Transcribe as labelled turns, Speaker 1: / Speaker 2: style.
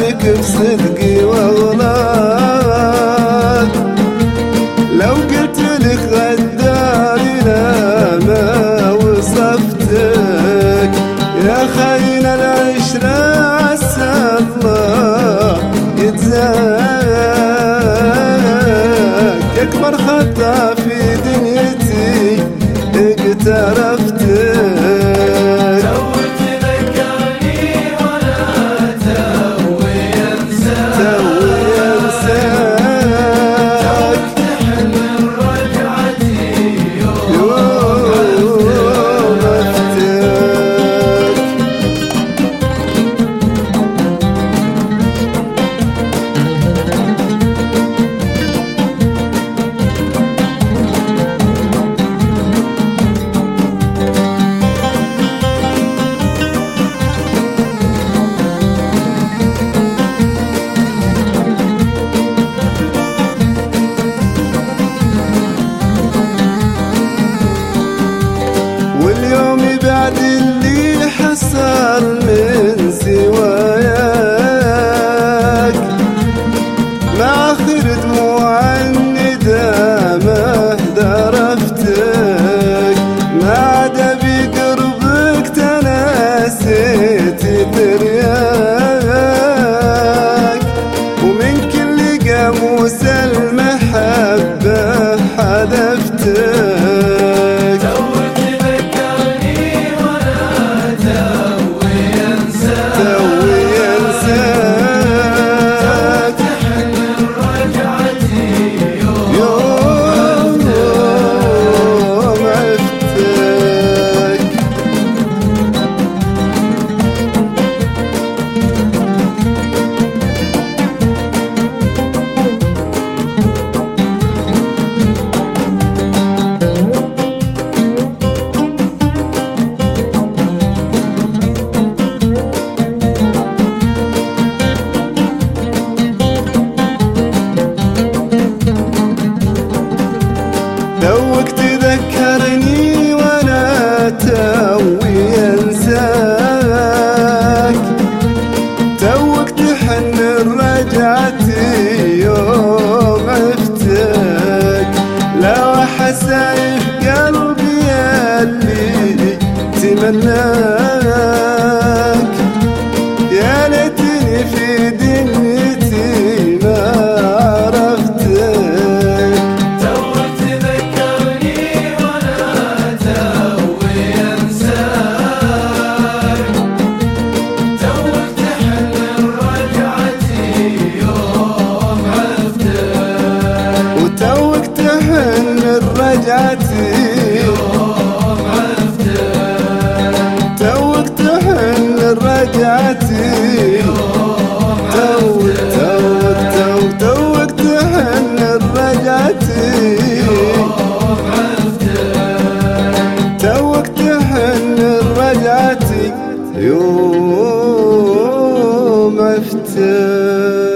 Speaker 1: بك بصدقي واغلاك، لو قلت لك غداري لا ما وصفتك، يا خاين العشرة عسى الله يجزاك، اكبر خطأ في دنيتي اقترفتك. واليوم بعد اللي حصل من سواياك، مع آخر دموع الندامة ذرفتك، ما عدا بقربك تناسيت ترياك، ومن كل قاموس المحبة حذفتك. توك تذكرني وانا توي انساك، توك تحن رجعتي يوم عفتك، لو حسايف قلبي اللي تمناك، يا ليتني في دنيتي ما عرفتك. وتوك تحن رجعتي يوم عرفتك، توك تحن رجعتي يوم عرفتك، توك تحن رجعتي يوم عرفتك، توك تحن رجعتي يوم عرفتك.